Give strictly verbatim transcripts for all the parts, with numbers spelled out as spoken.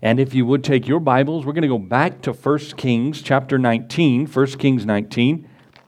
And if you would take your Bibles, we're going to go back to First Kings chapter nineteen, First Kings nineteen.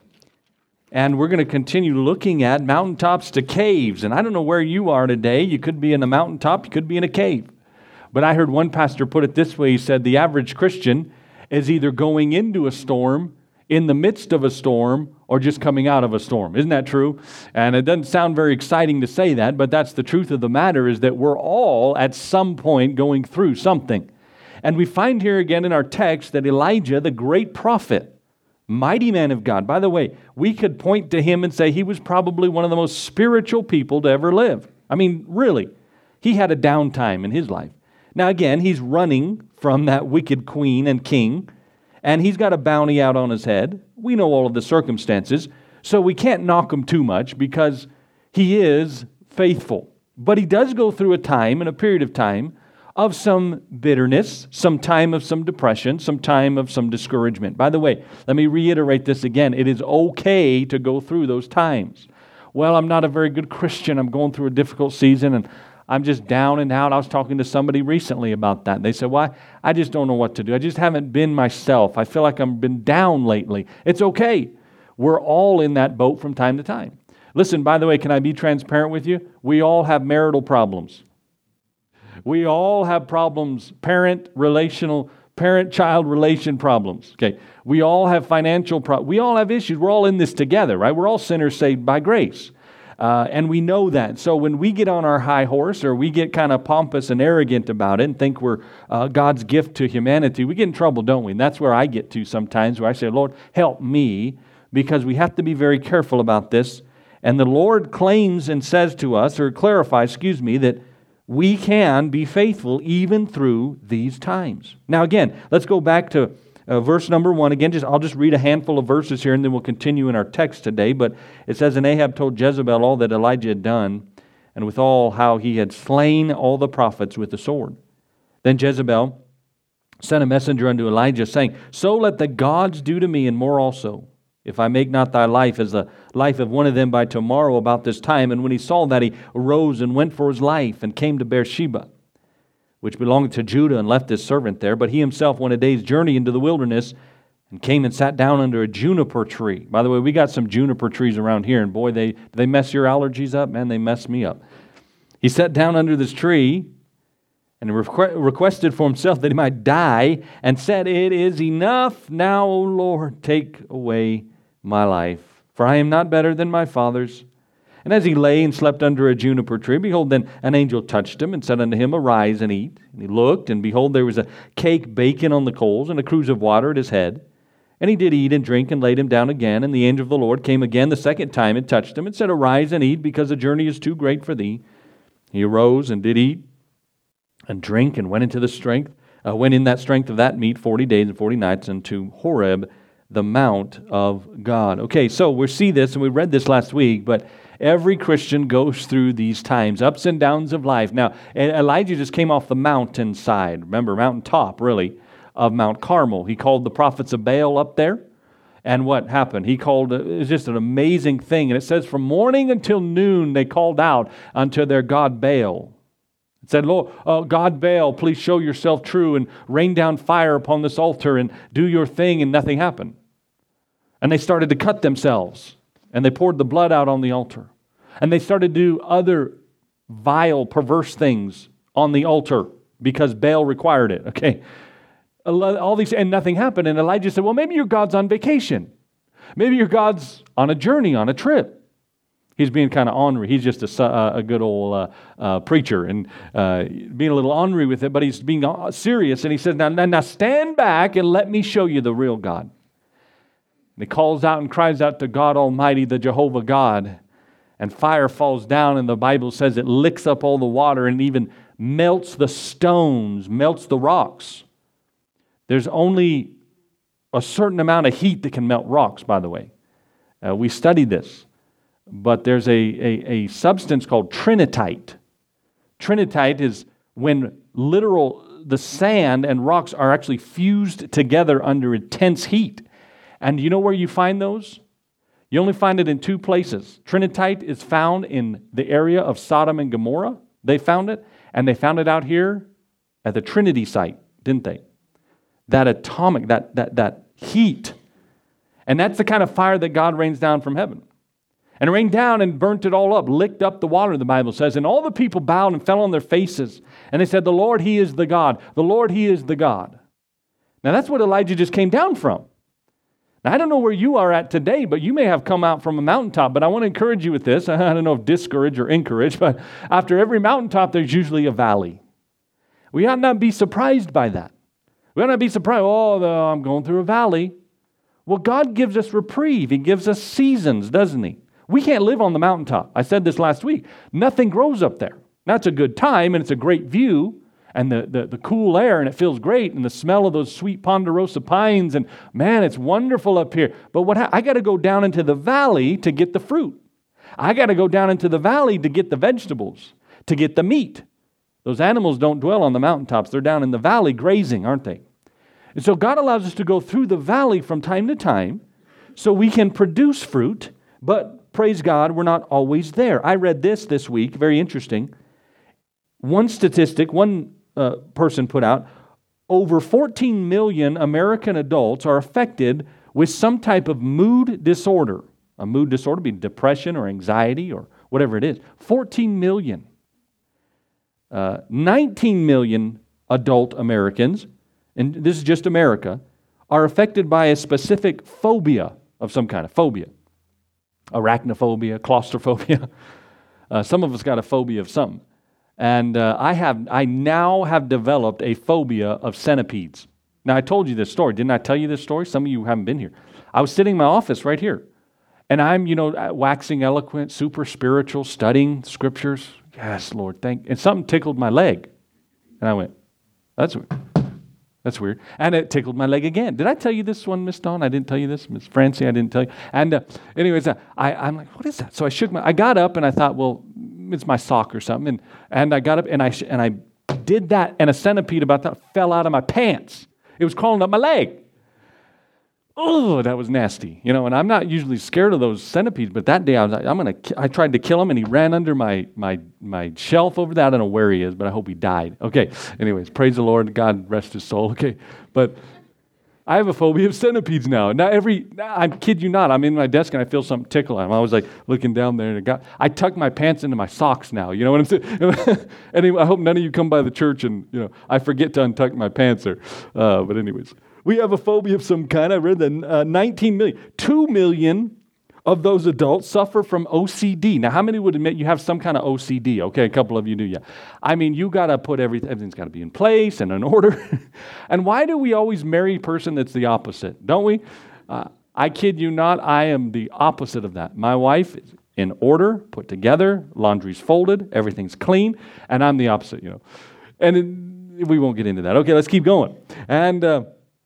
And we're going to continue looking at mountaintops to caves. And I don't know where you are today. You could be in a mountaintop, you could be in a cave. But I heard one pastor put it this way. He said, the average Christian is either going into a storm, in the midst of a storm, or just coming out of a storm. Isn't that true? And it doesn't sound very exciting to say that, but that's the truth of the matter, is that we're all at some point going through something. And we find here again in our text that Elijah, the great prophet, mighty man of God. By the way, we could point to him and say he was probably one of the most spiritual people to ever live. I mean, really, he had a downtime in his life. Now again, he's running from that wicked queen and king, and he's got a bounty out on his head. We know all of the circumstances, so we can't knock him too much because he is faithful. But he does go through a time, and a period of time, of some bitterness, some time of some depression, some time of some discouragement. By the way, let me reiterate this again. It is okay to go through those times. Well, I'm not a very good Christian. I'm going through a difficult season, and I'm just down and out. I was talking to somebody recently about that. They said, well, I just don't know what to do. I just haven't been myself. I feel like I've been down lately. It's okay. We're all in that boat from time to time. Listen, by the way, can I be transparent with you? We all have marital problems. We all have problems, parent, relational, parent-child relation problems. Okay, we all have financial problems. We all have issues. We're all in this together, right? We're all sinners saved by grace. Uh, and we know that. So when we get on our high horse, or we get kind of pompous and arrogant about it and think we're uh, God's gift to humanity, we get in trouble, don't we? And that's where I get to sometimes, where I say, Lord, help me, because we have to be very careful about this. And the Lord claims and says to us, or clarifies, excuse me, that we can be faithful even through these times. Now again, let's go back to Uh, verse number one, again, just I'll just read a handful of verses here and then we'll continue in our text today. But it says, and Ahab told Jezebel all that Elijah had done, and withal how he had slain all the prophets with the sword. Then Jezebel sent a messenger unto Elijah, saying, so let the gods do to me, and more also, if I make not thy life as the life of one of them by tomorrow about this time. And when he saw that, he arose and went for his life, and came to Beersheba, which belonged to Judah, and left his servant there. But he himself went a day's journey into the wilderness, and came and sat down under a juniper tree. By the way, we got some juniper trees around here, and boy, they they mess your allergies up. Man, they mess me up. He sat down under this tree, and requ- requested for himself that he might die, and said, it is enough now, O Lord, take away my life, for I am not better than my fathers. And as he lay and slept under a juniper tree, behold, then an angel touched him, and said unto him, arise and eat. And he looked, and behold, there was a cake baking on the coals, and a cruse of water at his head. And he did eat and drink, and laid him down again. And the angel of the Lord came again the second time, and touched him, and said, arise and eat, because the journey is too great for thee. He arose and did eat and drink, and went into the strength, uh, went in that strength of that meat forty days and forty nights unto Horeb, the mount of God. Okay, so we see this, and we read this last week, but every Christian goes through these times, ups and downs of life. Now, Elijah just came off the mountainside, remember, mountaintop, really, of Mount Carmel. He called the prophets of Baal up there, and what happened? He called, it was just an amazing thing, and it says from morning until noon they called out unto their god Baal. It said, Lord, uh, God Baal, please show yourself true, and rain down fire upon this altar, and do your thing, and nothing happened. And they started to cut themselves. And they poured the blood out on the altar. And they started to do other vile, perverse things on the altar because Baal required it. Okay, all these, and nothing happened. And Elijah said, well, maybe your God's on vacation. Maybe your God's on a journey, on a trip. He's being kind of ornery. He's just a, a good old uh, uh, preacher and uh, being a little ornery with it, but he's being serious. And he says, now, now, now stand back and let me show you the real God. And he calls out and cries out to God Almighty, the Jehovah God. And fire falls down, and the Bible says it licks up all the water and even melts the stones, melts the rocks. There's only a certain amount of heat that can melt rocks, by the way. Uh, we studied this. But there's a, a, a substance called trinitite. Trinitite is when literal, the sand and rocks are actually fused together under intense heat. And you know where you find those? You only find it in two places. Trinitite is found in the area of Sodom and Gomorrah. They found it, and they found it out here at the Trinity site didn't they? That atomic, that, that, that heat. And that's the kind of fire that God rains down from heaven. And it rained down and burnt it all up, licked up the water, the Bible says. And all the people bowed and fell on their faces. And they said, the Lord, He is the God. The Lord, He is the God. Now that's what Elijah just came down from. Now I don't know where you are at today, but you may have come out from a mountaintop. But I want to encourage you with this. I don't know if discourage or encourage, but after every mountaintop, there's usually a valley. We ought not be surprised by that. We ought not be surprised, oh, the, I'm going through a valley. Well, God gives us reprieve. He gives us seasons, doesn't He? We can't live on the mountaintop. I said this last week. Nothing grows up there. That's a good time, and it's a great view, and the, the, the cool air, and it feels great, and the smell of those sweet ponderosa pines, and man, it's wonderful up here. But what ha- I got to go down into the valley to get the fruit. I got to go down into the valley to get the vegetables, to get the meat. Those animals don't dwell on the mountaintops. They're down in the valley grazing, aren't they? And so God allows us to go through the valley from time to time so we can produce fruit, but praise God, we're not always there. I read this this week, very interesting. One statistic, one uh, person put out, over fourteen million American adults are affected with some type of mood disorder. A mood disorder would be depression or anxiety or whatever it is. fourteen million. Uh, nineteen million adult Americans, and this is just America, are affected by a specific phobia of some kind, of phobia. Arachnophobia, claustrophobia. Uh, some of us got a phobia of something. And uh, I have, I now have developed a phobia of centipedes. Now, I told you this story. Didn't I tell you this story? Some of you haven't been here. I was sitting in my office right here. And I'm, you know, waxing eloquent, super spiritual, studying scriptures. Yes, Lord, thank. And something tickled my leg. And I went, that's weird. That's weird. And it tickled my leg again. Did I tell you this one, Miss Dawn? I didn't tell you this. Miss Francie, I didn't tell you. And uh, anyways, uh, I, I'm like, what is that? So I shook my, I got up and I thought, well, it's my sock or something. And, and I got up and I, sh- and I did that, and a centipede about that fell out of my pants. It was crawling up my leg. Oh, that was nasty. You know, and I'm not usually scared of those centipedes, but that day I was like, I'm going to, I tried to kill him, and he ran under my, my, my shelf over there. I don't know where he is, but I hope he died. Okay. Anyways, praise the Lord. God rest his soul. Okay. But I have a phobia of centipedes now. Now every, I kid you not, I'm in my desk and I feel something tickle. I'm always like looking down there, and I, got, I tuck my pants into my socks now. You know what I'm saying? Anyway, I hope none of you come by the church and, you know, I forget to untuck my pants there. Uh, but anyways. We have a phobia of some kind. I read that uh, nineteen million. two million of those adults suffer from O C D. Now, how many would admit you have some kind of O C D? Okay, a couple of you do, yeah. I mean, you got to put everything, everything's got to be in place and in order. And why do we always marry a person that's the opposite? Don't we? Uh, I kid you not, I am the opposite of that. My wife is in order, put together, laundry's folded, everything's clean, and I'm the opposite, you know. And it, we won't get into that. Okay, let's keep going. And uh,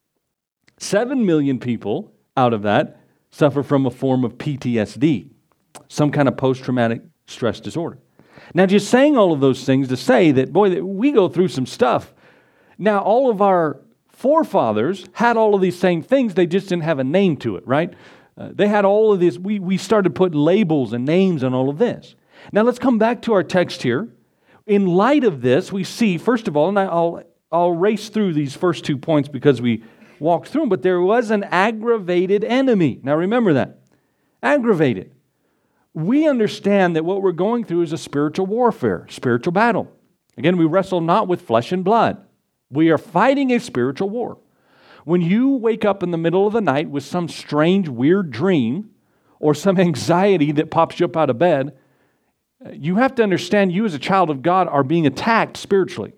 Seven million people out of that suffer from a form of P T S D, some kind of post-traumatic stress disorder. Now, just saying all of those things to say that, boy, that we go through some stuff. Now, all of our forefathers had all of these same things. They just didn't have a name to it, right? Uh, they had all of this. We, we started putting labels and names on all of this. Now, let's come back to our text here. In light of this, we see, first of all, and I'll, I'll race through these first two points because we walked through them, but there was an aggravated enemy. Now remember that. Aggravated. We understand that what we're going through is a spiritual warfare, spiritual battle. Again, we wrestle not with flesh and blood. We are fighting a spiritual war. When you wake up in the middle of the night with some strange, weird dream or some anxiety that pops you up out of bed, you have to understand you as a child of God are being attacked spiritually.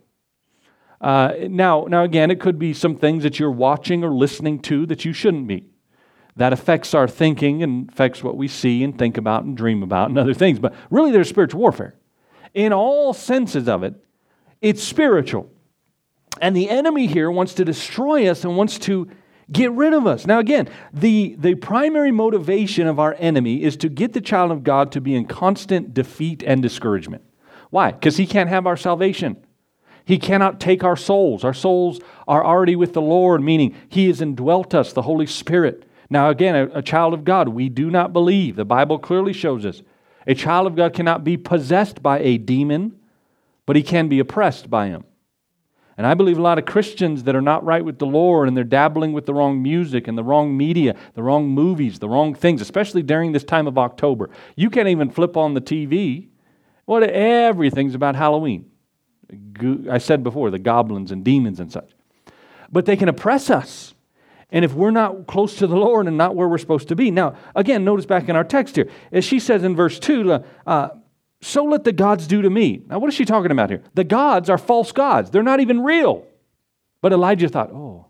Uh, now, now again, it could be some things that you're watching or listening to that you shouldn't be. That affects our thinking and affects what we see and think about and dream about and other things. But really, there's spiritual warfare. In all senses of it, it's spiritual. And the enemy here wants to destroy us and wants to get rid of us. Now again, the, the primary motivation of our enemy is to get the child of God to be in constant defeat and discouragement. Why? Because he can't have our salvation. He cannot take our souls. Our souls are already with the Lord, meaning He has indwelt us, the Holy Spirit. Now again, a, a child of God, we do not believe. The Bible clearly shows us. A child of God cannot be possessed by a demon, but he can be oppressed by him. And I believe a lot of Christians that are not right with the Lord and they're dabbling with the wrong music and the wrong media, the wrong movies, the wrong things, especially during this time of October. You can't even flip on the T V. What everything's about Halloween. I said before, the goblins and demons and such. But they can oppress us. And if we're not close to the Lord and not where we're supposed to be. Now, again, notice back in our text here. As she says in verse two, uh, so let the gods do to me. Now, what is she talking about here? The gods are false gods. They're not even real. But Elijah thought, oh.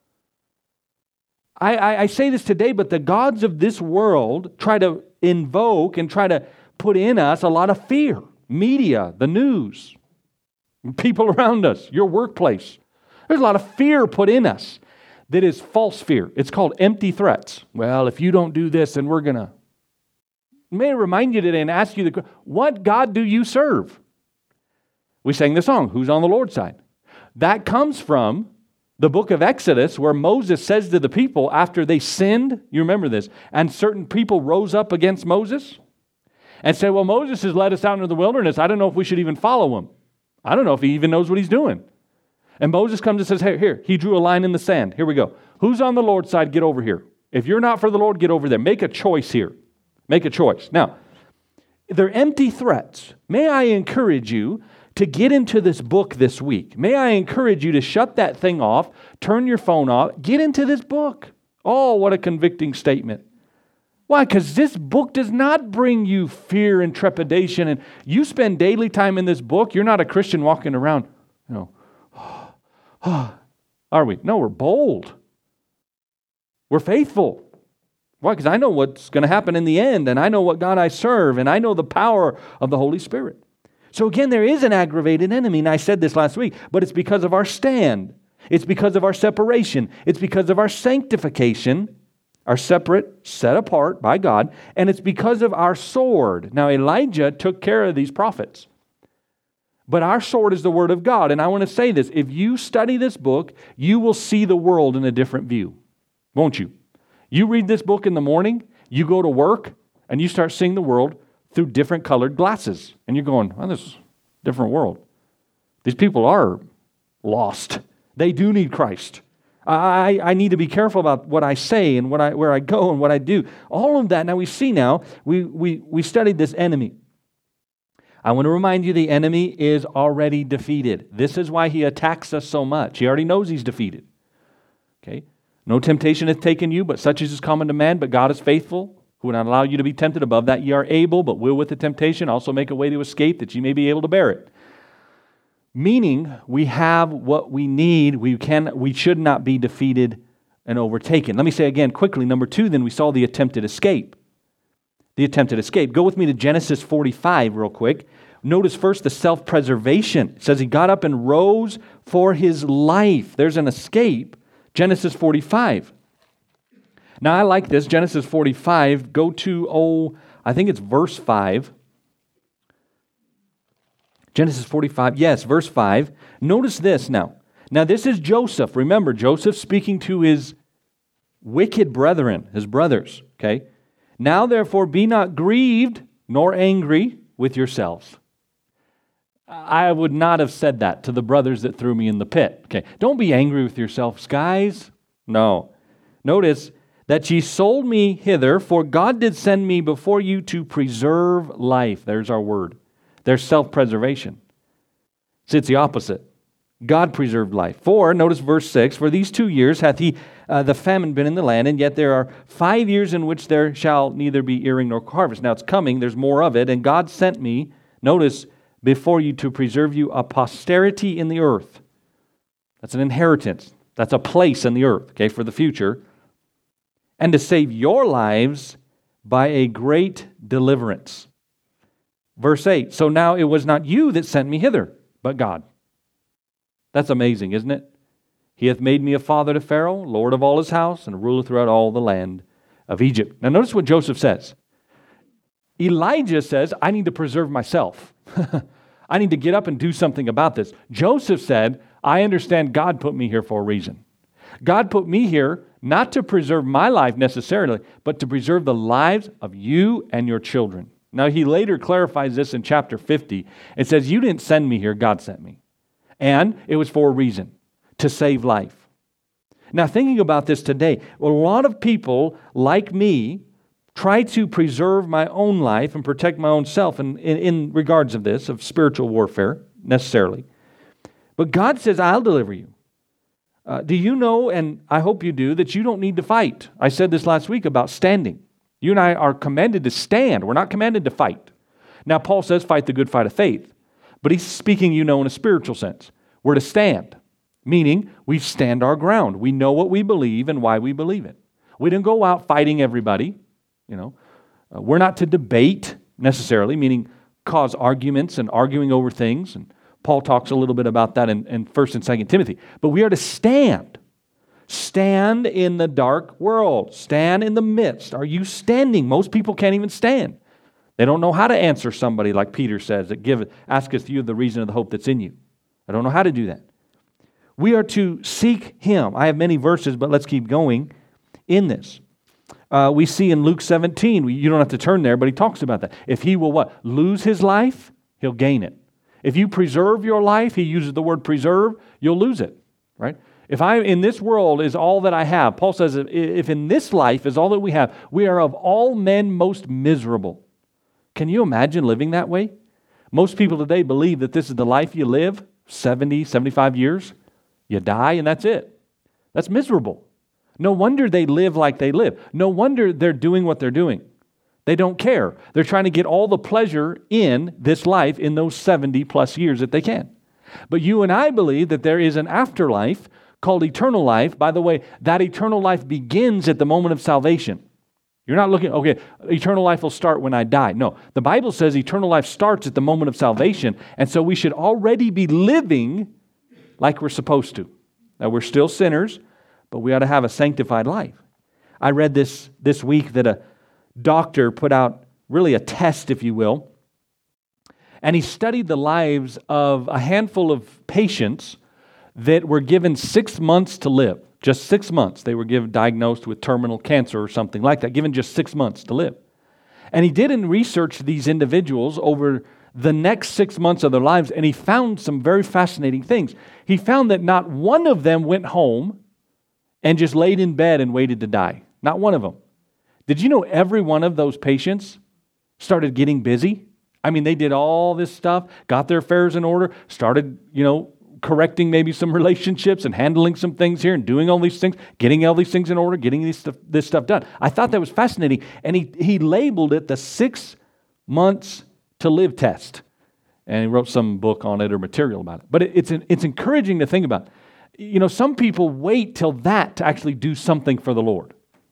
I, I, I say this today, but the gods of this world try to invoke and try to put in us a lot of fear. Media, the news, people around us, your workplace. There's a lot of fear put in us that is false fear. It's called empty threats. Well, if you don't do this, then we're going to. May I remind you today and ask you, the, what God do you serve? We sang the song, Who's on the Lord's Side? That comes from the book of Exodus where Moses says to the people after they sinned, you remember this, and certain people rose up against Moses and said, well, Moses has led us out into the wilderness. I don't know if we should even follow him. I don't know if he even knows what he's doing. And Moses comes and says, hey, here, he drew a line in the sand. Here we go. Who's on the Lord's side? Get over here. If you're not for the Lord, get over there. Make a choice here. Make a choice. Now, they're empty threats. May I encourage you to get into this book this week. May I encourage you to shut that thing off, turn your phone off, get into this book. Oh, what a convicting statement. Why? Because this book does not bring you fear and trepidation. And you spend daily time in this book, you're not a Christian walking around, you know, are we? No, we're bold. We're faithful. Why? Because I know what's going to happen in the end, and I know what God I serve, and I know the power of the Holy Spirit. So again, there is an aggravated enemy, and I said this last week, but it's because of our stand. It's because of our separation. It's because of our sanctification, our separate, set apart by God, and it's because of our sword. Now, Elijah took care of these prophets. But our sword is the Word of God. And I want to say this. If you study this book, you will see the world in a different view. Won't you? You read this book in the morning, you go to work, and you start seeing the world through different colored glasses. And you're going, oh, this is a different world. These people are lost. They do need Christ. I, I need to be careful about what I say and what I, where I go and what I do. All of that, now we see now, we, we, we studied this enemy. I want to remind you the enemy is already defeated. This is why he attacks us so much. He already knows he's defeated. Okay? No temptation hath taken you, but such as is common to man, but God is faithful, who would not allow you to be tempted above that ye are able, but will with the temptation also make a way to escape, that ye may be able to bear it. Meaning, we have what we need. We can, we should not be defeated and overtaken. Let me say again quickly, number two, then we saw the attempted escape. The attempted escape. Go with me to Genesis forty-five real quick. Notice first the self-preservation. It says he got up and rose for his life. There's an escape. Genesis forty-five. Now I like this. Genesis forty-five. Go to, oh, I think it's verse five. Genesis forty-five. Yes, verse five. Notice this now. Now this is Joseph. Remember, Joseph speaking to his wicked brethren, his brothers. Okay. Now therefore be not grieved nor angry with yourselves. I would not have said that to the brothers that threw me in the pit. Okay, don't be angry with yourselves, guys. No. Notice that ye sold me hither, for God did send me before you to preserve life. There's our word. There's self-preservation. See, it's the opposite. God preserved life. For, notice verse six, for these two years hath he uh, the famine been in the land, and yet there are five years in which there shall neither be earing nor harvest. Now it's coming, there's more of it, and God sent me, notice, before you to preserve you a posterity in the earth. That's an inheritance. That's a place in the earth, okay, for the future. And to save your lives by a great deliverance. Verse eight, so now it was not you that sent me hither, but God. That's amazing, isn't it? He hath made me a father to Pharaoh, Lord of all his house, and a ruler throughout all the land of Egypt. Now notice what Joseph says. Elijah says, I need to preserve myself. I need to get up and do something about this. Joseph said, I understand God put me here for a reason. God put me here not to preserve my life necessarily, but to preserve the lives of you and your children. Now he later clarifies this in chapter fifty. It says, you didn't send me here, God sent me. And it was for a reason, to save life. Now, thinking about this today, a lot of people like me try to preserve my own life and protect my own self in, in, in regards of this, of spiritual warfare, necessarily. But God says, I'll deliver you. Uh, do you know, and I hope you do, that you don't need to fight? I said this last week about standing. You and I are commanded to stand. We're not commanded to fight. Now, Paul says, fight the good fight of faith. But he's speaking, you know, in a spiritual sense. We're to stand, meaning we stand our ground. We know what we believe and why we believe it. We don't go out fighting everybody, you know. Uh, we're not to debate necessarily, meaning cause arguments and arguing over things. And Paul talks a little bit about that in, in First and Second Timothy. But we are to stand. Stand in the dark world. Stand in the midst. Are you standing? Most people can't even stand. They don't know how to answer somebody like Peter says, that give, asketh you the reason of the hope that's in you. I don't know how to do that. We are to seek Him. I have many verses, but let's keep going in this. Uh, we see in Luke seventeen, we, you don't have to turn there, but he talks about that. If he will what? Lose his life, he'll gain it. If you preserve your life, he uses the word preserve, you'll lose it, right? If I in this world is all that I have, Paul says, if in this life is all that we have, we are of all men most miserable. Can you imagine living that way? Most people today believe that this is the life you live, seventy, seventy-five years. You die and that's it. That's miserable. No wonder they live like they live. No wonder they're doing what they're doing. They don't care. They're trying to get all the pleasure in this life in those seventy plus years that they can. But you and I believe that there is an afterlife called eternal life. By the way, that eternal life begins at the moment of salvation. You're not looking, okay, eternal life will start when I die. No, the Bible says eternal life starts at the moment of salvation, and so we should already be living like we're supposed to. Now, we're still sinners, but we ought to have a sanctified life. I read this this week that a doctor put out really a test, if you will, and he studied the lives of a handful of patients that were given six months to live. Just six months. They were given diagnosed with terminal cancer or something like that, given just six months to live. And he did and researched these individuals over the next six months of their lives, and he found some very fascinating things. He found that not one of them went home and just laid in bed and waited to die. Not one of them. Did you know every one of those patients started getting busy? I mean, they did all this stuff, got their affairs in order, started, you know, correcting maybe some relationships and handling some things here and doing all these things, getting all these things in order, getting this stuff, this stuff done. I thought that was fascinating. And he, he labeled it the six months to live test. And he wrote some book on it or material about it. But it, it's, an, it's encouraging to think about. You know, some people wait till that to actually do something for the Lord.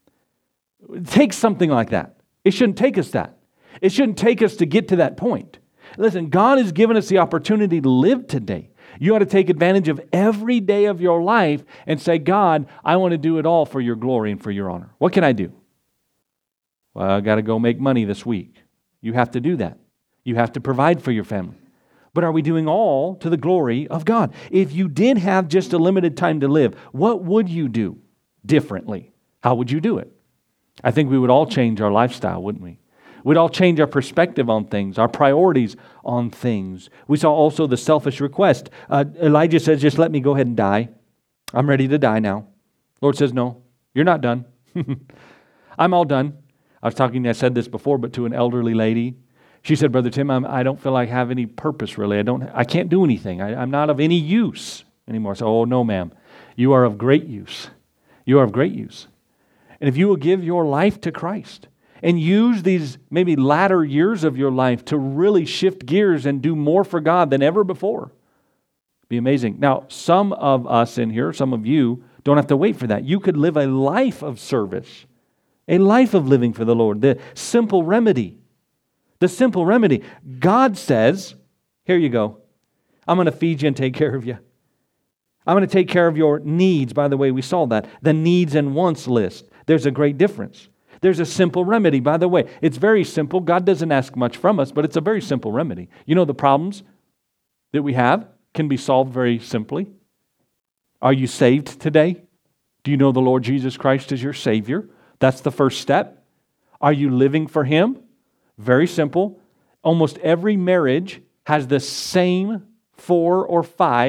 It takes something like that. It shouldn't take us that. It shouldn't take us to get to that point. Listen, God has given us the opportunity to live today. You ought to take advantage of every day of your life and say, God, I want to do it all for your glory and for your honor. What can I do? Well, I got to go make money this week. You have to do that. You have to provide for your family. But are we doing all to the glory of God? If you did have just a limited time to live, what would you do differently? How would you do it? I think we would all change our lifestyle, wouldn't we? We'd all change our perspective on things, our priorities on things. We saw also the selfish request. Uh, Elijah says, just let me go ahead and die. I'm ready to die now. Lord says, no, you're not done. I'm all done. I was talking, I said this before, but to an elderly lady. She said, Brother Tim, I'm, I don't feel like I have any purpose really. I don't. I can't do anything. I, I'm not of any use anymore. So, oh no, ma'am. You are of great use. You are of great use. And if you will give your life to Christ, and use these maybe latter years of your life to really shift gears and do more for God than ever before. Be amazing. Now, some of us in here, some of you, don't have to wait for that. You could live a life of service, a life of living for the Lord. The simple remedy. The simple remedy. God says, here you go. I'm going to feed you and take care of you. I'm going to take care of your needs. By the way, we saw that. The needs and wants list. There's a great difference. There's a simple remedy. By the way, it's very simple. God doesn't ask much from us, but it's a very simple remedy. You know, the problems that we have can be solved very simply. Are you saved today? Do you know the Lord Jesus Christ as your Savior? That's the first step. Are you living for Him? Very simple. Almost every marriage has the same four or five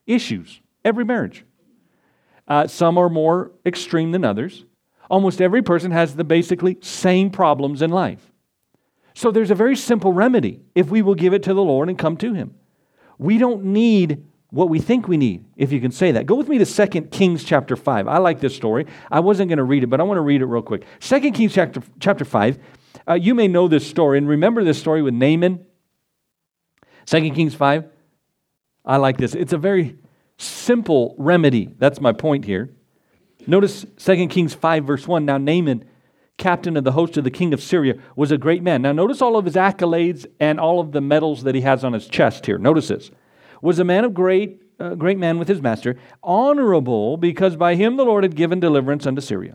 issues. Every marriage. Uh, some are more extreme than others. Almost every person has the basically same problems in life. So there's a very simple remedy if we will give it to the Lord and come to Him. We don't need what we think we need, if you can say that. Go with me to Second Kings chapter five. I like this story. I wasn't going to read it, but I want to read it real quick. Second Kings chapter, chapter five. Uh, you may know this story, and remember this story with Naaman. Second Kings five. I like this. It's a very simple remedy. That's my point here. Notice Second Kings five, verse one. Now Naaman, captain of the host of the king of Syria, was a great man. Now notice all of his accolades and all of the medals that he has on his chest here. Notice this. Was a man of great, uh, great man with his master, honorable because by him the Lord had given deliverance unto Syria.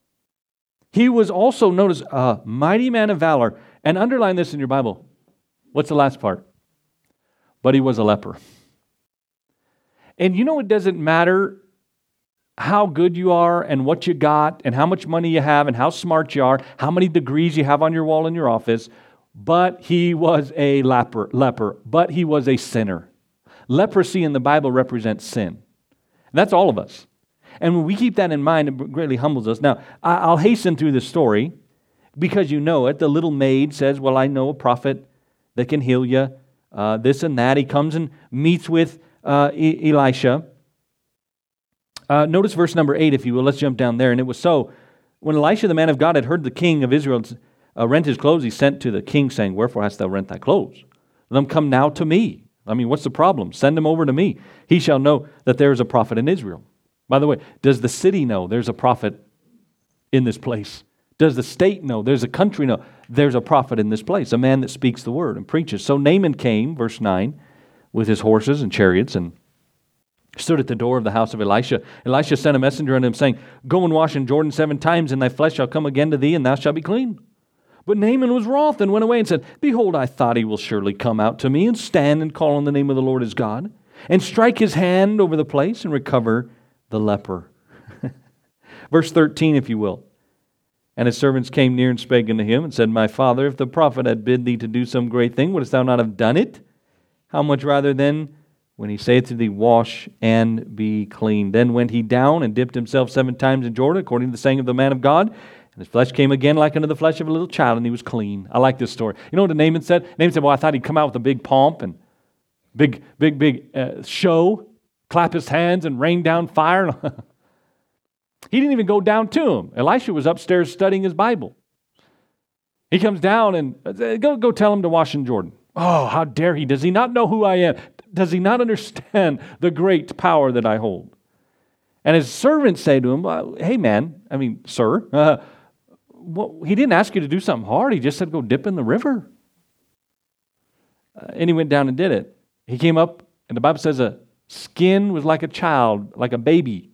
He was also, notice, a mighty man of valor. And underline this in your Bible. What's the last part? But he was a leper. And you know it doesn't matter how good you are and what you got and how much money you have and how smart you are, how many degrees you have on your wall in your office, but he was a leper, leper, but he was a sinner. Leprosy in the Bible represents sin. And that's all of us. And when we keep that in mind, it greatly humbles us. Now, I'll hasten through the story because you know it. The little maid says, well, I know a prophet that can heal you, uh, this and that. He comes and meets with uh, e- Elisha. Uh, notice verse number eight, if you will. Let's jump down there. And it was so, when Elisha, the man of God, had heard the king of Israel uh, rent his clothes, he sent to the king, saying, wherefore hast thou rent thy clothes? Let them come now to me. I mean, what's the problem? Send him over to me. He shall know that there is a prophet in Israel. By the way, does the city know there's a prophet in this place? Does the state know? There's a country know there's a prophet in this place, a man that speaks the word and preaches. So Naaman came, verse nine, with his horses and chariots and stood at the door of the house of Elisha. Elisha sent a messenger unto him, saying, go and wash in Jordan seven times, and thy flesh shall come again to thee, and thou shalt be clean. But Naaman was wroth and went away and said, behold, I thought he will surely come out to me and stand and call on the name of the Lord his God, and strike his hand over the place and recover the leper. Verse thirteen, if you will. And his servants came near and spake unto him and said, my father, if the prophet had bid thee to do some great thing, wouldst thou not have done it? How much rather then when he saith to thee, wash and be clean? Then went he down and dipped himself seven times in Jordan, according to the saying of the man of God. And his flesh came again like unto the flesh of a little child, and he was clean. I like this story. You know what Naaman said? Naaman said, well, I thought he'd come out with a big pomp and big, big, big uh, show, clap his hands and rain down fire. He didn't even go down to him. Elisha was upstairs studying his Bible. He comes down and says, go, go tell him to wash in Jordan. Oh, how dare he? Does he not know who I am? Does he not understand the great power that I hold? And his servants say to him, hey man, I mean, sir, uh, well, he didn't ask you to do something hard. He just said, go dip in the river. Uh, and he went down and did it. He came up, and the Bible says a skin was like a child, like a baby.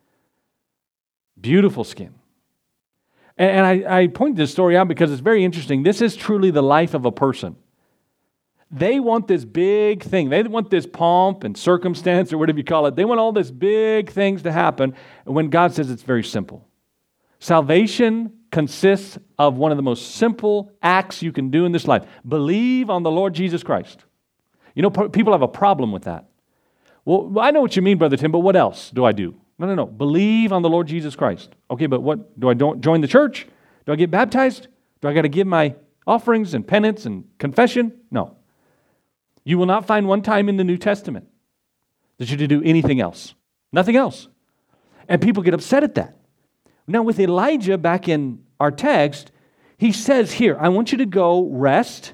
Beautiful skin. And, and I, I point this story out because it's very interesting. This is truly the life of a person. They want this big thing. They want this pomp and circumstance or whatever you call it. They want all these big things to happen when God says it's very simple. Salvation consists of one of the most simple acts you can do in this life. Believe on the Lord Jesus Christ. You know, people have a problem with that. Well, I know what you mean, Brother Tim, but what else do I do? No, no, no. Believe on the Lord Jesus Christ. Okay, but what? Do I don't join the church? Do I get baptized? Do I got to give my offerings and penance and confession? No. You will not find one time in the New Testament that you to do anything else. Nothing else. And people get upset at that. Now with Elijah back in our text, he says here, I want you to go rest,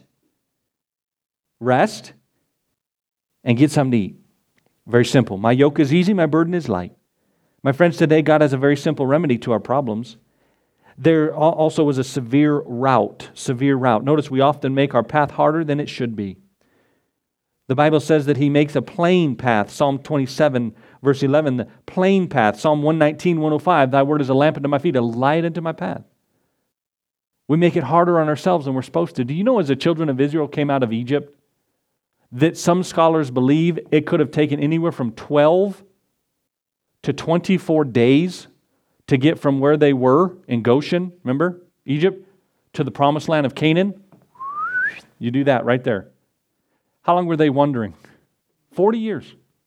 rest, and get something to eat. Very simple. My yoke is easy, my burden is light. My friends, today God has a very simple remedy to our problems. There also is a severe route, severe route. Notice we often make our path harder than it should be. The Bible says that He makes a plain path. Psalm twenty-seven, verse eleven, the plain path. Psalm one nineteen, one oh five, Thy word is a lamp unto my feet, a light unto my path. We make it harder on ourselves than we're supposed to. Do you know as the children of Israel came out of Egypt, that some scholars believe it could have taken anywhere from twelve to twenty-four days to get from where they were in Goshen, remember, Egypt, to the promised land of Canaan? You do that right there. How long were they wandering? forty years.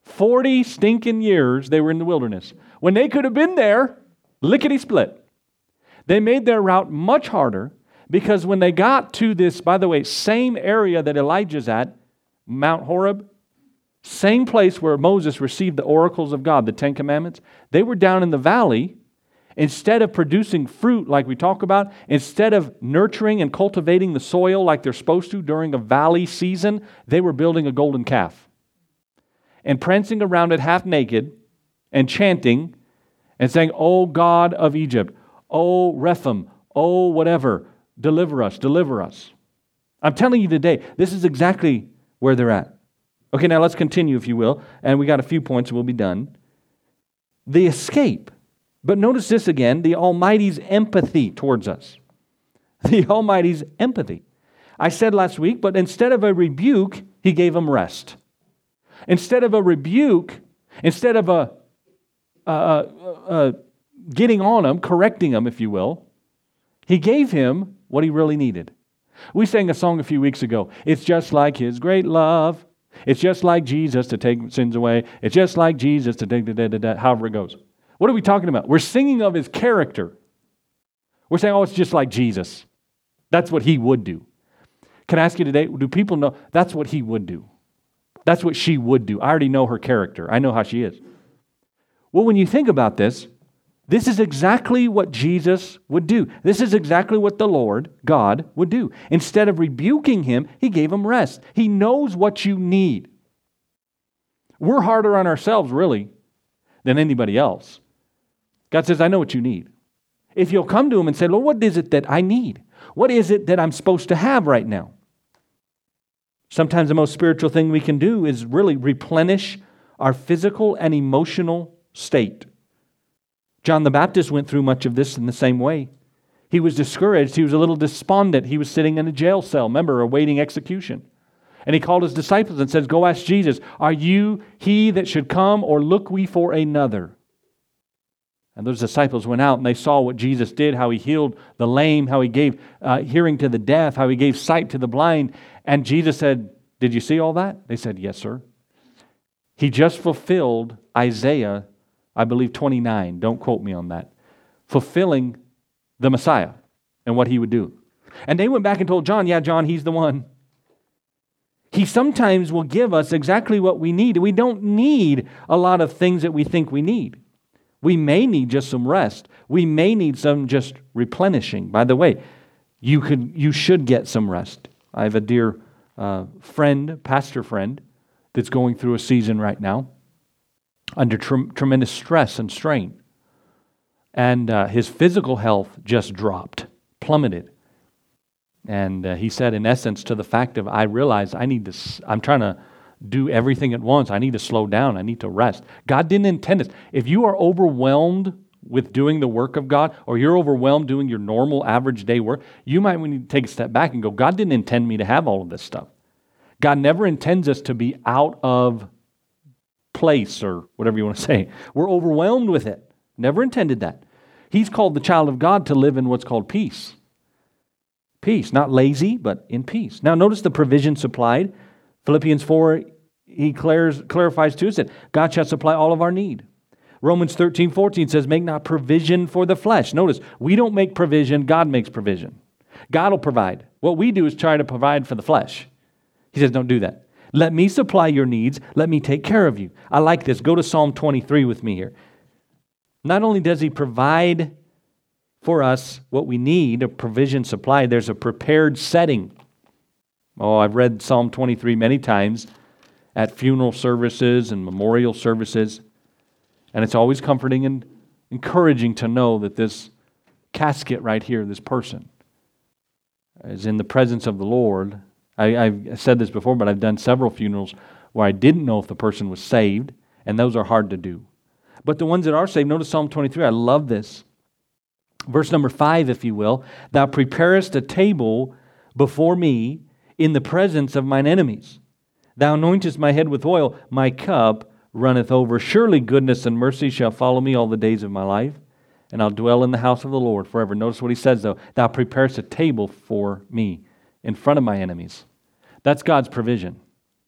Forty stinking years they were in the wilderness. When they could have been there, lickety-split. They made their route much harder because when they got to this, by the way, same area that Elijah's at, Mount Horeb, same place where Moses received the oracles of God, the Ten Commandments, they were down in the valley. Instead of producing fruit like we talk about, instead of nurturing and cultivating the soil like they're supposed to during a valley season, they were building a golden calf and prancing around it half naked and chanting and saying, "Oh God of Egypt, oh Rephaim, oh whatever, deliver us, deliver us." I'm telling you today, this is exactly where they're at. Okay, now let's continue, if you will, and we got a few points and we'll be done. The escape. But notice this again, the Almighty's empathy towards us. The Almighty's empathy. I said last week, but instead of a rebuke, He gave them rest. Instead of a rebuke, instead of a uh, uh, uh, getting on him, correcting him, if you will, He gave him what he really needed. We sang a song a few weeks ago. It's just like His great love. It's just like Jesus to take sins away. It's just like Jesus to take, da, da, da, da, however it goes. What are we talking about? We're singing of His character. We're saying, oh, it's just like Jesus. That's what He would do. Can I ask you today, do people know that's what He would do? That's what she would do. I already know her character. I know how she is. Well, when you think about this, this is exactly what Jesus would do. This is exactly what the Lord, God, would do. Instead of rebuking him, He gave him rest. He knows what you need. We're harder on ourselves, really, than anybody else. God says, I know what you need. If you'll come to Him and say, Lord, what is it that I need? What is it that I'm supposed to have right now? Sometimes the most spiritual thing we can do is really replenish our physical and emotional state. John the Baptist went through much of this in the same way. He was discouraged. He was a little despondent. He was sitting in a jail cell, remember, awaiting execution. And he called his disciples and says, go ask Jesus, are you He that should come, or look we for another? And those disciples went out and they saw what Jesus did, how He healed the lame, how He gave uh, hearing to the deaf, how He gave sight to the blind. And Jesus said, did you see all that? They said, yes, sir. He just fulfilled Isaiah, I believe twenty-nine. Don't quote me on that. Fulfilling the Messiah and what He would do. And they went back and told John, yeah, John, He's the one. He sometimes will give us exactly what we need. We don't need a lot of things that we think we need. We may need just some rest. We may need some just replenishing. By the way, you could, you should get some rest. I have a dear uh, friend, pastor friend, that's going through a season right now under tre- tremendous stress and strain. And uh, his physical health just dropped, plummeted. And uh, he said, in essence, to the fact of, I realize I need to, I'm trying to do everything at once. I need to slow down. I need to rest. God didn't intend this. If you are overwhelmed with doing the work of God, or you're overwhelmed doing your normal average day work, you might need to take a step back and go, God didn't intend me to have all of this stuff. God never intends us to be out of place, or whatever you want to say. We're overwhelmed with it. Never intended that. He's called the child of God to live in what's called peace. Peace, not lazy, but in peace. Now notice the provision supplied. Philippians four, he clarifies, clarifies to us that God shall supply all of our need. Romans thirteen fourteen says, make not provision for the flesh. Notice, we don't make provision, God makes provision. God will provide. What we do is try to provide for the flesh. He says, don't do that. Let me supply your needs. Let me take care of you. I like this. Go to Psalm twenty-three with me here. Not only does He provide for us what we need, a provision supplied, there's a prepared setting. Oh, I've read Psalm twenty-three many times at funeral services and memorial services, and it's always comforting and encouraging to know that this casket right here, this person, is in the presence of the Lord. I, I've said this before, but I've done several funerals where I didn't know if the person was saved, and those are hard to do. But the ones that are saved, notice Psalm twenty-three, I love this. Verse number five, if you will, thou preparest a table before me in the presence of mine enemies. Thou anointest my head with oil, my cup runneth over. Surely goodness and mercy shall follow me all the days of my life, and I'll dwell in the house of the Lord forever. Notice what he says though, thou preparest a table for me in front of my enemies. That's God's provision.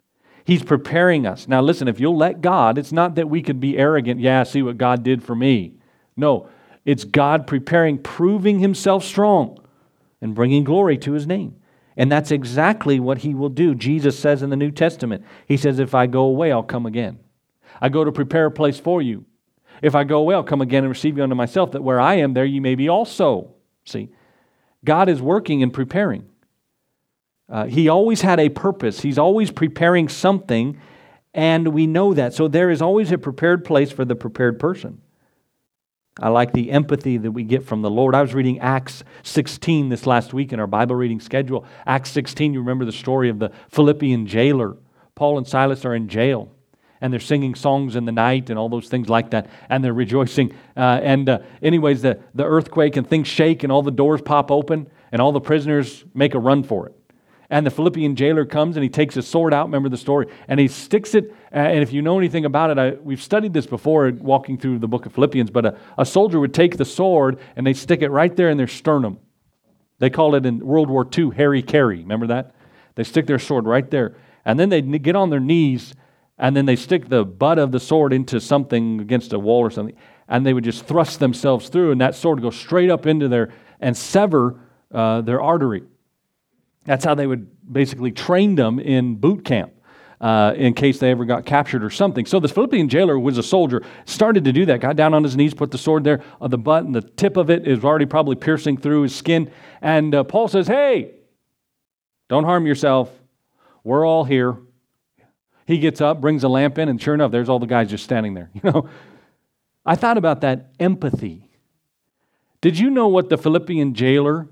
He's preparing us. Now listen, if you'll let God, it's not that we could be arrogant, yeah, see what God did for me. No, it's God preparing, proving Himself strong and bringing glory to His name. And that's exactly what He will do. Jesus says in the New Testament, He says, if I go away, I'll come again. I go to prepare a place for you. If I go away, I'll come again and receive you unto myself, that where I am, there you may be also. See, God is working and preparing. Uh, he always had a purpose. He's always preparing something, and we know that. So there is always a prepared place for the prepared person. I like the empathy that we get from the Lord. I was reading Acts sixteen this last week in our Bible reading schedule. Acts sixteen, you remember the story of the Philippian jailer. Paul and Silas are in jail, and they're singing songs in the night and all those things like that, and they're rejoicing. Uh, and uh, anyways, the, the earthquake and things shake, and all the doors pop open, and all the prisoners make a run for it. And the Philippian jailer comes and he takes his sword out, remember the story, and he sticks it, and if you know anything about it, I, we've studied this before walking through the book of Philippians, but a, a soldier would take the sword and they stick it right there in their sternum. They call it in World War Two, Harry Carry, remember that? They stick their sword right there, and then they get on their knees, and then they stick the butt of the sword into something against a wall or something, and they would just thrust themselves through, and that sword would go straight up into there and sever uh, their artery. That's how they would basically train them in boot camp uh, in case they ever got captured or something. So this Philippian jailer was a soldier, started to do that, got down on his knees, put the sword there on the butt, and the tip of it is already probably piercing through his skin. And uh, Paul says, hey, don't harm yourself. We're all here. He gets up, brings a lamp in, and sure enough, there's all the guys just standing there. You know, I thought about that empathy. Did you know what the Philippian jailer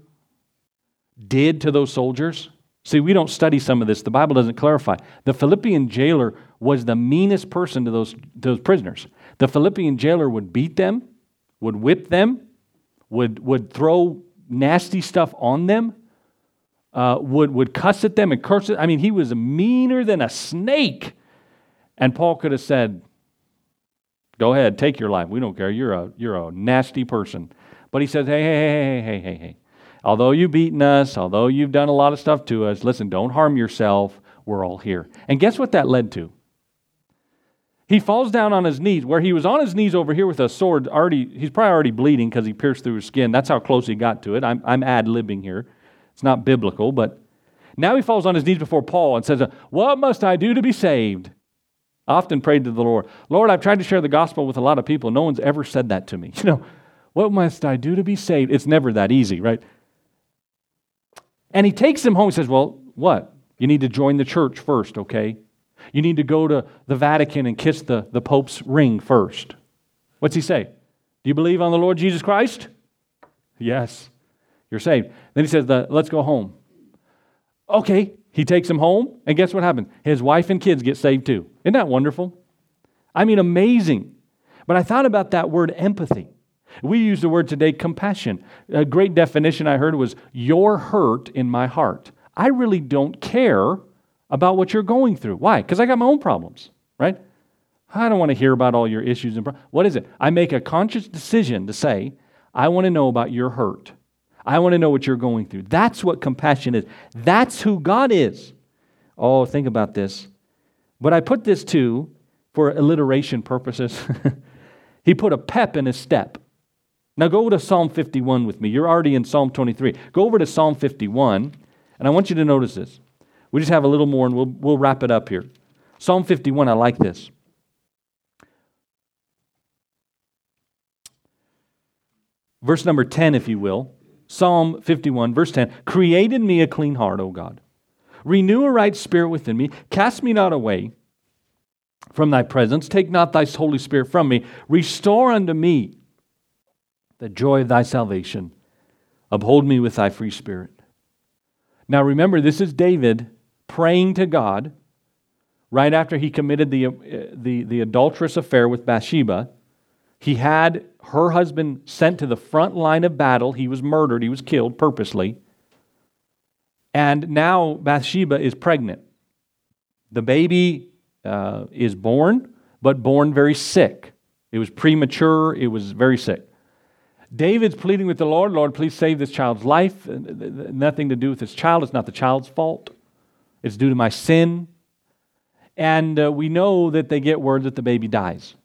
did to those soldiers? See, we don't study some of this. The Bible doesn't clarify. The Philippian jailer was the meanest person to those, those prisoners. The Philippian jailer would beat them, would whip them, would, would throw nasty stuff on them, uh, would, would cuss at them and curse at them. I mean, he was meaner than a snake. And Paul could have said, go ahead, take your life. We don't care. You're a, you're a nasty person. But he says, hey, hey, hey, hey, hey, hey, hey. Although you've beaten us, although you've done a lot of stuff to us, listen, don't harm yourself. We're all here. And guess what that led to? He falls down on his knees, where he was on his knees over here with a sword. Already, he's probably already bleeding because he pierced through his skin. That's how close he got to it. I'm, I'm ad-libbing here. It's not biblical, but now he falls on his knees before Paul and says, what must I do to be saved? I often prayed to the Lord, Lord, I've tried to share the gospel with a lot of people. No one's ever said that to me. You know, what must I do to be saved? It's never that easy, right? And he takes him home and says, well, what? You need to join the church first, okay? You need to go to the Vatican and kiss the, the Pope's ring first. What's he say? Do you believe on the Lord Jesus Christ? Yes. You're saved. Then he says, let's go home. Okay. He takes him home, and guess what happened? His wife and kids get saved too. Isn't that wonderful? I mean, amazing. But I thought about that word empathy. We use the word today, compassion. A great definition I heard was, your hurt in my heart. I really don't care about what you're going through. Why? Because I got my own problems, right? I don't want to hear about all your issues and problems. What is it? I make a conscious decision to say, I want to know about your hurt. I want to know what you're going through. That's what compassion is. That's who God is. Oh, think about this. But I put this too, for alliteration purposes. He put a pep in his step. Now go over to Psalm fifty-one with me. You're already in Psalm twenty-three. Go over to Psalm fifty-one, and I want you to notice this. We just have a little more, and we'll, we'll wrap it up here. Psalm fifty-one, I like this. Verse number ten, if you will. Psalm fifty-one, verse ten. Create in me a clean heart, O God. Renew a right spirit within me. Cast me not away from thy presence. Take not thy Holy Spirit from me. Restore unto me the joy of thy salvation. Uphold me with thy free spirit. Now remember, this is David praying to God right after he committed the, uh, the, the adulterous affair with Bathsheba. He had her husband sent to the front line of battle. He was murdered. He was killed purposely. And now Bathsheba is pregnant. The baby uh, is born, but born very sick. It was premature. It was very sick. David's pleading with the Lord, Lord, please save this child's life. Nothing to do with this child. It's not the child's fault. It's due to my sin. And uh, we know that they get word that the baby dies.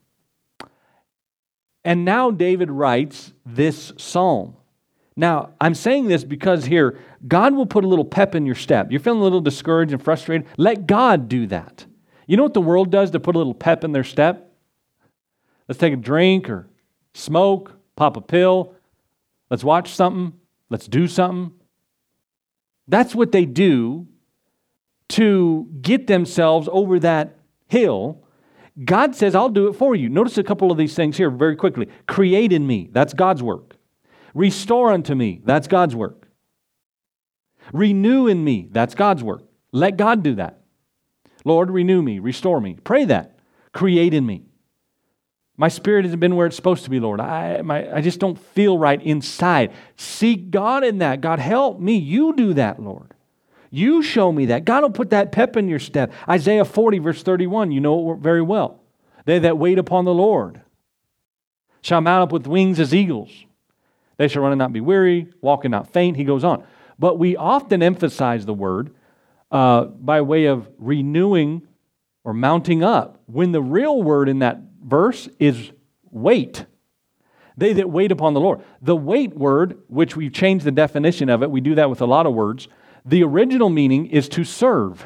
And now David writes this psalm. Now, I'm saying this because here, God will put a little pep in your step. You're feeling a little discouraged and frustrated. Let God do that. You know what the world does to put a little pep in their step? Let's take a drink or smoke, pop a pill. Let's watch something. Let's do something. That's what they do to get themselves over that hill. God says, I'll do it for you. Notice a couple of these things here very quickly. Create in me. That's God's work. Restore unto me. That's God's work. Renew in me. That's God's work. Let God do that. Lord, renew me. Restore me. Pray that. Create in me. My spirit hasn't been where it's supposed to be, Lord. I, my, I just don't feel right inside. Seek God in that. God, help me. You do that, Lord. You show me that. God will put that pep in your step. Isaiah forty, verse thirty-one, you know it very well. They that wait upon the Lord shall mount up with wings as eagles. They shall run and not be weary, walk and not faint. He goes on. But we often emphasize the word uh, by way of renewing or mounting up, when the real word in that verse is wait. They that wait upon the Lord. The wait word, which we've changed the definition of it, we do that with a lot of words. The original meaning is to serve.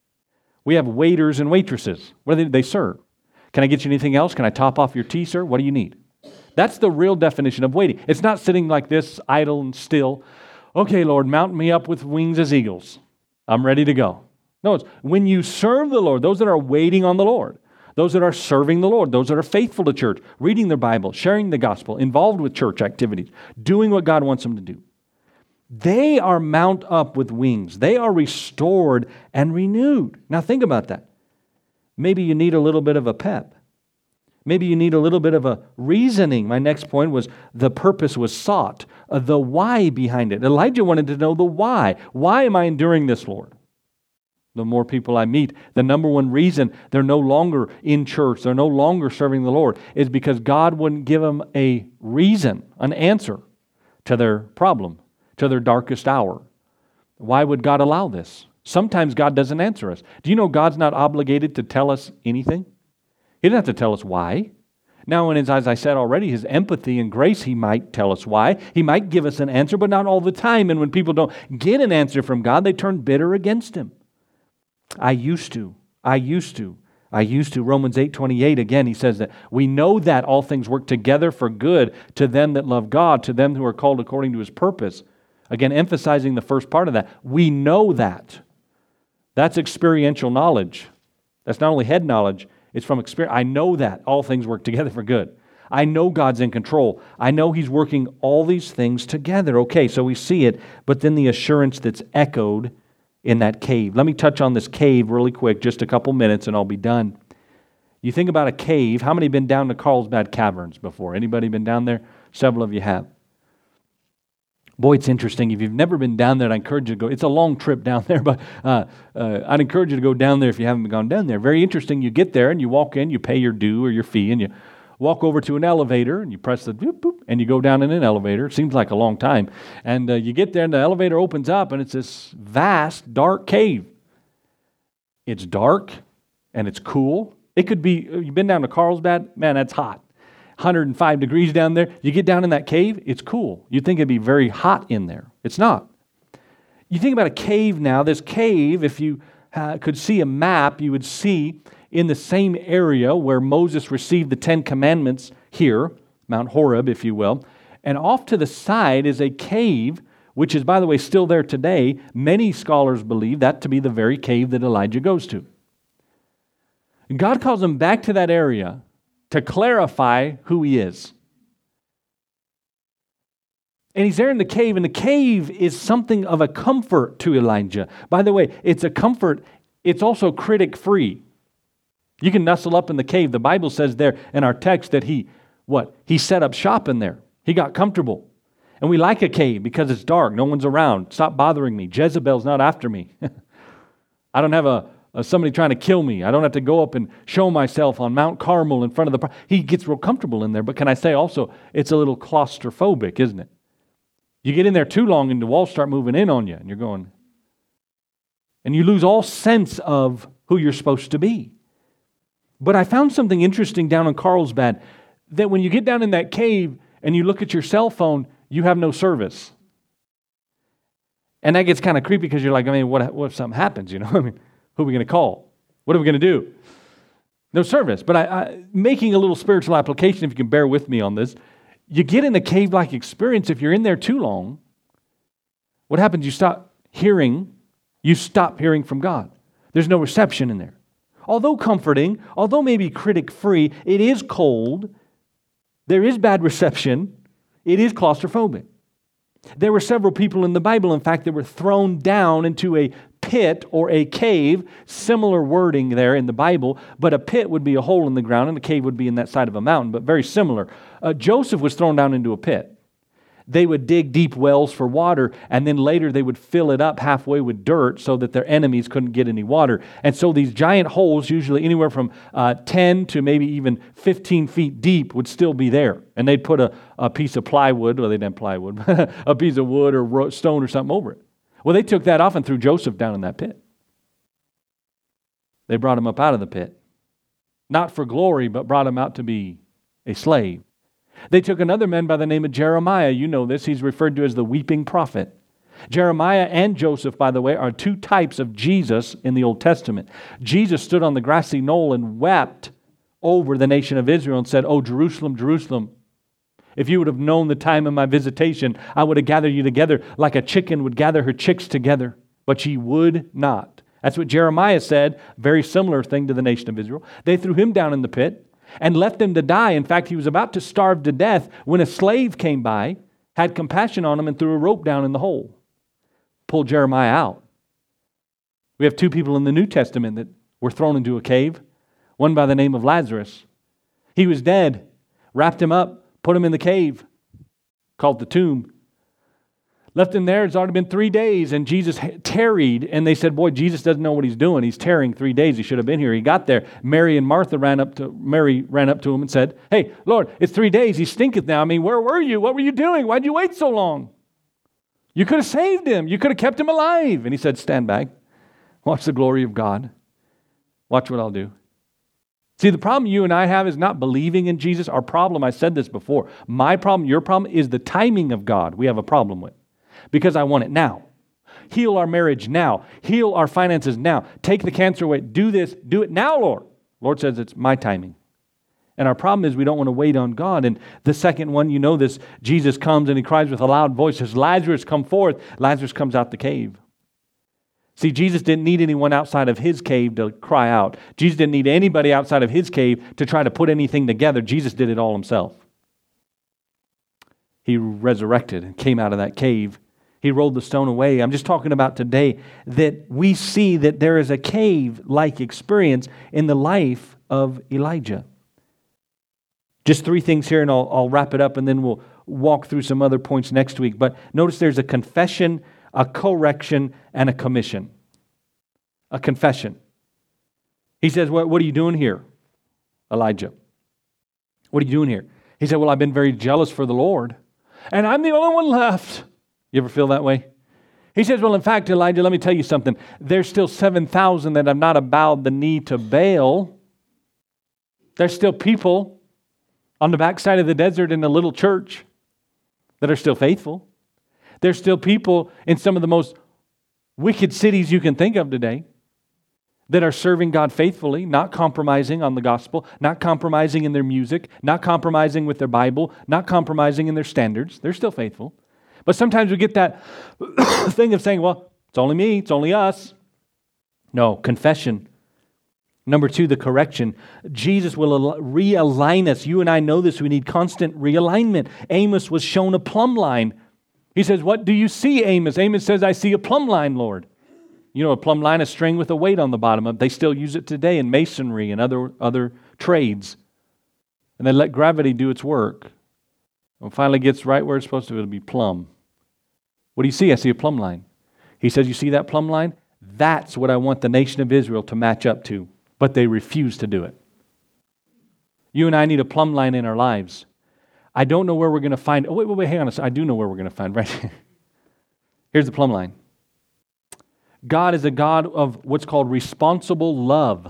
We have waiters and waitresses. What do they, they serve? Can I get you anything else? Can I top off your tea, sir? What do you need? That's the real definition of waiting. It's not sitting like this, idle and still. Okay, Lord, mount me up with wings as eagles. I'm ready to go. No, it's when you serve the Lord, those that are waiting on the Lord, those that are serving the Lord, those that are faithful to church, reading their Bible, sharing the gospel, involved with church activities, doing what God wants them to do. They are mount up with wings. They are restored and renewed. Now think about that. Maybe you need a little bit of a pep. Maybe you need a little bit of a reasoning. My next point was the purpose was sought, uh, the why behind it. Elijah wanted to know the why. Why am I enduring this, Lord? The more people I meet, the number one reason they're no longer in church, they're no longer serving the Lord, is because God wouldn't give them a reason, an answer to their problem, to their darkest hour. Why would God allow this? Sometimes God doesn't answer us. Do you know God's not obligated to tell us anything? He doesn't have to tell us why. Now, and as I said already, His empathy and grace, He might tell us why. He might give us an answer, but not all the time. And when people don't get an answer from God, they turn bitter against Him. I used to. I used to. I used to. Romans eight twenty-eight, again, he says that we know that all things work together for good to them that love God, to them who are called according to His purpose. Again, emphasizing the first part of that. We know that. That's experiential knowledge. That's not only head knowledge, it's from experience. I know that all things work together for good. I know God's in control. I know He's working all these things together. Okay, so we see it, but then the assurance that's echoed in that cave. Let me touch on this cave really quick, just a couple minutes, and I'll be done. You think about a cave. How many have been down to Carlsbad Caverns before? Anybody been down there? Several of you have. Boy, it's interesting. If you've never been down there, I encourage you to go. It's a long trip down there, but uh, uh, I'd encourage you to go down there if you haven't gone down there. Very interesting. You get there and you walk in, you pay your due or your fee, and you walk over to an elevator and you press the boop, boop, and you go down in an elevator. It seems like a long time. And uh, you get there and the elevator opens up and it's this vast, dark cave. It's dark and it's cool. It could be, you've been down to Carlsbad? Man, that's hot. one hundred five degrees down there. You get down in that cave, it's cool. You'd think it'd be very hot in there. It's not. You think about a cave now. This cave, if you uh, could see a map, you would see in the same area where Moses received the Ten Commandments here, Mount Horeb, if you will, and off to the side is a cave, which is, by the way, still there today. Many scholars believe that to be the very cave that Elijah goes to. And God calls him back to that area to clarify who He is. And he's there in the cave, and the cave is something of a comfort to Elijah. By the way, it's a comfort, it's also critic-free. You can nestle up in the cave. The Bible says there in our text that he, what? He set up shop in there. He got comfortable. And we like a cave because it's dark. No one's around. Stop bothering me. Jezebel's not after me. I don't have a, a somebody trying to kill me. I don't have to go up and show myself on Mount Carmel in front of the... He gets real comfortable in there. But can I say also, it's a little claustrophobic, isn't it? You get in there too long and the walls start moving in on you. And you're going... And you lose all sense of who you're supposed to be. But I found something interesting down in Carlsbad, that when you get down in that cave and you look at your cell phone, you have no service. And that gets kind of creepy because you're like, I mean, what, what if something happens? You know, I mean, who are we going to call? What are we going to do? No service. But I, I, making a little spiritual application, if you can bear with me on this, you get in a cave-like experience. If you're in there too long, what happens? You stop hearing, you stop hearing from God. There's no reception in there. Although comforting, although maybe critic-free, it is cold. There is bad reception. It is claustrophobic. There were several people in the Bible, in fact, that were thrown down into a pit or a cave. Similar wording there in the Bible, but a pit would be a hole in the ground and a cave would be in that side of a mountain, but very similar. Uh, Joseph was thrown down into a pit. They would dig deep wells for water, and then later they would fill it up halfway with dirt so that their enemies couldn't get any water. And so these giant holes, usually anywhere from uh, ten to maybe even fifteen feet deep, would still be there. And they'd put a, a piece of plywood, well, they didn't have plywood, a piece of wood or ro- stone or something over it. Well, they took that off and threw Joseph down in that pit. They brought him up out of the pit. Not for glory, but brought him out to be a slave. They took another man by the name of Jeremiah. You know this. He's referred to as the weeping prophet. Jeremiah and Joseph, by the way, are two types of Jesus in the Old Testament. Jesus stood on the grassy knoll and wept over the nation of Israel and said, "Oh, Jerusalem, Jerusalem, if you would have known the time of my visitation, I would have gathered you together like a chicken would gather her chicks together, but ye would not." That's what Jeremiah said, very similar thing to the nation of Israel. They threw him down in the pit and left him to die. In fact, he was about to starve to death when a slave came by, had compassion on him, and threw a rope down in the hole. Pulled Jeremiah out. We have two people in the New Testament that were thrown into a cave. One by the name of Lazarus. He was dead. Wrapped him up, put him in the cave, called the tomb. Left him there. It's already been three days, and Jesus tarried, and they said, boy, Jesus doesn't know what he's doing. He's tarrying three days. He should have been here. He got there. Mary and Martha ran up to, Mary ran up to him and said, "Hey, Lord, it's three days. He stinketh now. I mean, where were you? What were you doing? Why'd you wait so long? You could have saved him. You could have kept him alive." And he said, "Stand back. Watch the glory of God. Watch what I'll do." See, the problem you and I have is not believing in Jesus. Our problem, I said this before, my problem, your problem, is the timing of God we have a problem with. Because I want it now. Heal our marriage now. Heal our finances now. Take the cancer away. Do this. Do it now, Lord. Lord says it's my timing. And our problem is we don't want to wait on God. And the second one, you know this, Jesus comes and he cries with a loud voice, says, "Lazarus, come forth." Lazarus comes out the cave. See, Jesus didn't need anyone outside of his cave to cry out. Jesus didn't need anybody outside of his cave to try to put anything together. Jesus did it all himself. He resurrected and came out of that cave. He rolled the stone away. I'm just talking about today that we see that there is a cave-like experience in the life of Elijah. Just three things here, and I'll, I'll wrap it up, and then we'll walk through some other points next week. But notice there's a confession, a correction, and a commission. A confession. He says, what, what are you doing here, Elijah? What are you doing here? He said, "Well, I've been very jealous for the Lord, and I'm the only one left." You ever feel that way? He says, "Well, in fact, Elijah, let me tell you something. There's still seven thousand that have not bowed the knee to Baal. There's still people on the backside of the desert in a little church that are still faithful. There's still people in some of the most wicked cities you can think of today that are serving God faithfully, not compromising on the gospel, not compromising in their music, not compromising with their Bible, not compromising in their standards. They're still faithful. But sometimes we get that thing of saying, well, it's only me, it's only us. No, confession. Number two, the correction. Jesus will realign us. You and I know this. We need constant realignment. Amos was shown a plumb line. He says, "What do you see, Amos?" Amos says, "I see a plumb line, Lord." You know, a plumb line, a string with a weight on the bottom of it. They still use it today in masonry and other, other trades. And they let gravity do its work. When it finally gets right where it's supposed to, it'll be plumb. What do you see? I see a plumb line. He says, "You see that plumb line? That's what I want the nation of Israel to match up to." But they refuse to do it. You and I need a plumb line in our lives. I don't know where we're going to find. Oh, wait, wait, wait, hang on a second. I do know where we're going to find, right? Here's the plumb line. God is a God of what's called responsible love.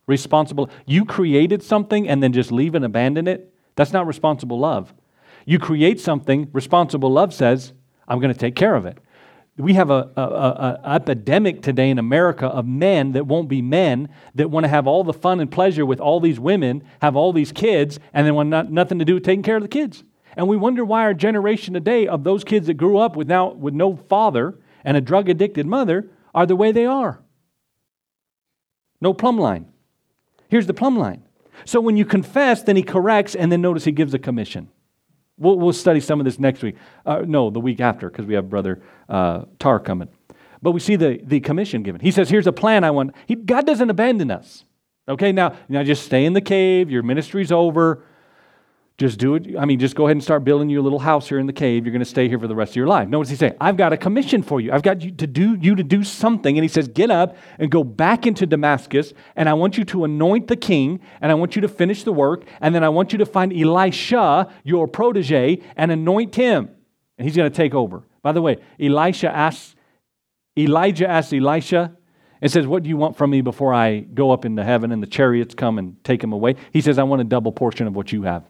responsible. You created something and then just leave and abandon it. That's not responsible love. You create something, responsible love says, I'm going to take care of it. We have a, a, a, a epidemic today in America of men that won't be men, that want to have all the fun and pleasure with all these women, have all these kids, and then want not, nothing to do with taking care of the kids. And we wonder why our generation today of those kids that grew up with now with no father and a drug-addicted mother are the way they are. No plumb line. Here's the plumb line. So when you confess, then he corrects, and then notice he gives a commission. We'll, we'll study some of this next week. Uh, no, the week after, because we have Brother uh, Tar coming. But we see the, the commission given. He says, here's a plan I want. He, God doesn't abandon us. Okay, now, now just stay in the cave. Your ministry's over. Just do it. I mean, just go ahead and start building your little house here in the cave. You're going to stay here for the rest of your life. Notice he saying, I've got a commission for you. I've got you to do you to do something. And he says, get up and go back into Damascus, and I want you to anoint the king, and I want you to finish the work, and then I want you to find Elisha, your protege, and anoint him. And he's going to take over. By the way, Elisha asks, Elijah asks Elisha, and says, what do you want from me before I go up into heaven and the chariots come and take him away? He says, I want a double portion of what you have.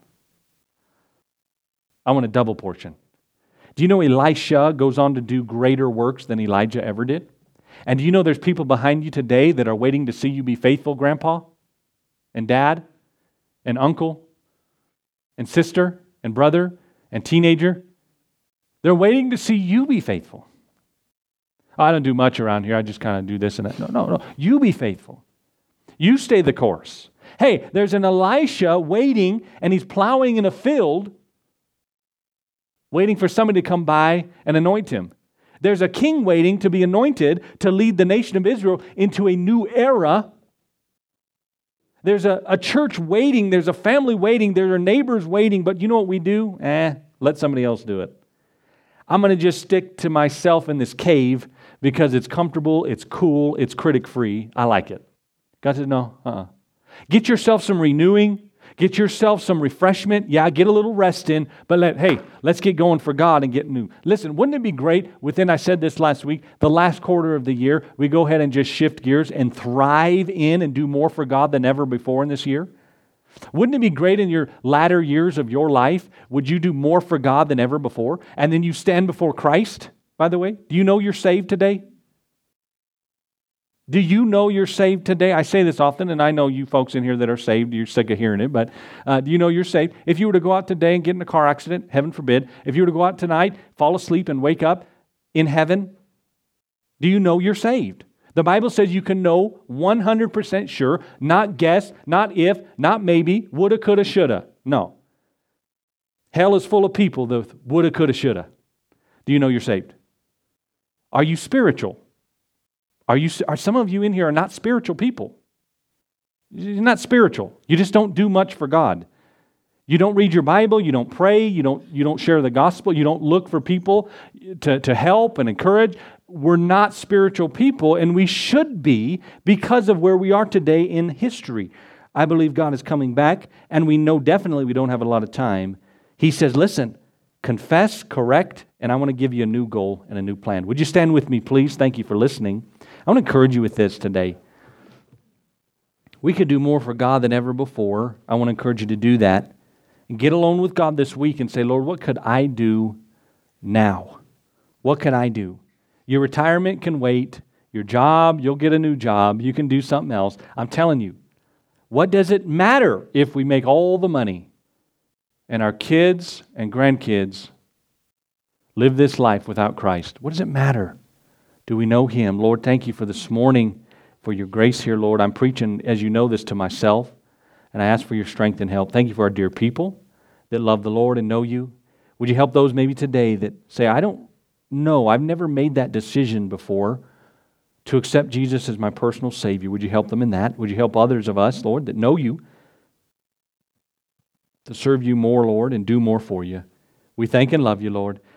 I want a double portion. Do you know Elisha goes on to do greater works than Elijah ever did? And do you know there's people behind you today that are waiting to see you be faithful, Grandpa and Dad and Uncle and sister and brother and teenager? They're waiting to see you be faithful. Oh, I don't do much around here. I just kind of do this and that. No, no, no. You be faithful. You stay the course. Hey, there's an Elisha waiting, and he's plowing in a field, waiting for somebody to come by and anoint him. There's a king waiting to be anointed to lead the nation of Israel into a new era. There's a, a church waiting. There's a family waiting. There are neighbors waiting. But you know what we do? Eh, let somebody else do it. I'm going to just stick to myself in this cave because it's comfortable, it's cool, it's critic-free. I like it. God said, no, uh-uh. Get yourself some renewing. Get yourself some refreshment. Yeah, get a little rest in, but let, hey, let's get going for God and get new. Listen, wouldn't it be great within, I said this last week, the last quarter of the year, we go ahead and just shift gears and thrive in and do more for God than ever before in this year? Wouldn't it be great in your latter years of your life? Would you do more for God than ever before? And then you stand before Christ, by the way. Do you know you're saved today? Do you know you're saved today? I say this often, and I know you folks in here that are saved, you're sick of hearing it, but uh, do you know you're saved? If you were to go out today and get in a car accident, heaven forbid, if you were to go out tonight, fall asleep and wake up in heaven, do you know you're saved? The Bible says you can know one hundred percent sure, not guess, not if, not maybe, woulda, coulda, shoulda. No. Hell is full of people that woulda, coulda, shoulda. Do you know you're saved? Are you spiritual? Are you? Are some of you in here are not spiritual people? You're not spiritual. You just don't do much for God. You don't read your Bible. You don't pray. You don't. You don't share the gospel. You don't look for people to, to help and encourage. We're not spiritual people, and we should be because of where we are today in history. I believe God is coming back, and we know definitely we don't have a lot of time. He says, listen, confess, correct, and I want to give you a new goal and a new plan. Would you stand with me, please? Thank you for listening. I want to encourage you with this today. We could do more for God than ever before. I want to encourage you to do that. And get alone with God this week and say, Lord, what could I do now? What can I do? Your retirement can wait. Your job, you'll get a new job. You can do something else. I'm telling you, what does it matter if we make all the money and our kids and grandkids live this life without Christ? What does it matter? Do we know Him? Lord, thank you for this morning, for your grace here, Lord. I'm preaching, as you know this, to myself, and I ask for your strength and help. Thank you for our dear people that love the Lord and know you. Would you help those maybe today that say, I don't know, I've never made that decision before to accept Jesus as my personal Savior. Would you help them in that? Would you help others of us, Lord, that know you, to serve you more, Lord, and do more for you? We thank and love you, Lord.